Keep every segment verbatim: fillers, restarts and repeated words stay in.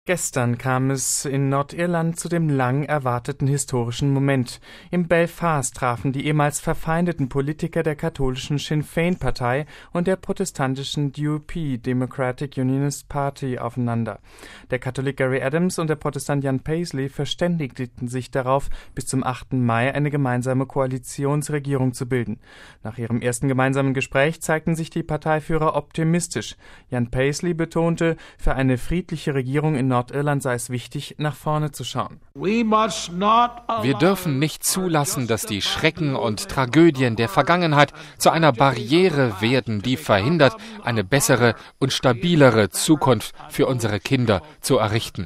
Gestern kam es in Nordirland zu dem lang erwarteten historischen Moment. In Belfast trafen die ehemals verfeindeten Politiker der katholischen Sinn Féin-Partei und der protestantischen D U P (Democratic Unionist Party) aufeinander. Der Katholik Gerry Adams und der Protestant Jan Paisley verständigten sich darauf, bis zum achten Mai eine gemeinsame Koalitionsregierung zu bilden. Nach ihrem ersten gemeinsamen Gespräch zeigten sich die Parteiführer optimistisch. Jan Paisley betonte, für eine friedliche Regierung in Nordirland sei es wichtig, nach vorne zu schauen. Wir dürfen nicht zulassen, dass die Schrecken und Tragödien der Vergangenheit zu einer Barriere werden, die verhindert, eine bessere und stabilere Zukunft für unsere Kinder zu errichten.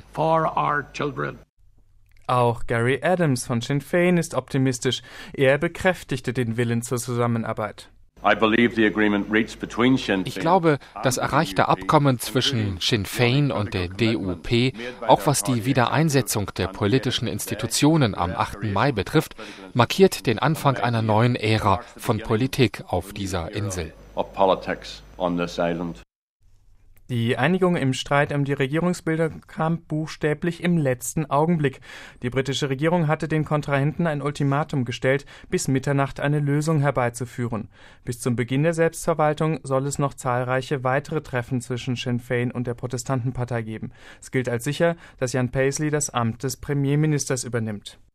Auch Gerry Adams von Sinn Féin ist optimistisch. Er bekräftigte den Willen zur Zusammenarbeit. Ich glaube, das erreichte Abkommen zwischen Sinn Féin und der D U P, auch was die Wiedereinsetzung der politischen Institutionen am achten Mai betrifft, markiert den Anfang einer neuen Ära von Politik auf dieser Insel. Die Einigung im Streit um die Regierungsbildung kam buchstäblich im letzten Augenblick. Die britische Regierung hatte den Kontrahenten ein Ultimatum gestellt, bis Mitternacht eine Lösung herbeizuführen. Bis zum Beginn der Selbstverwaltung soll es noch zahlreiche weitere Treffen zwischen Sinn Féin und der Protestantenpartei geben. Es gilt als sicher, dass Jan Paisley das Amt des Premierministers übernimmt.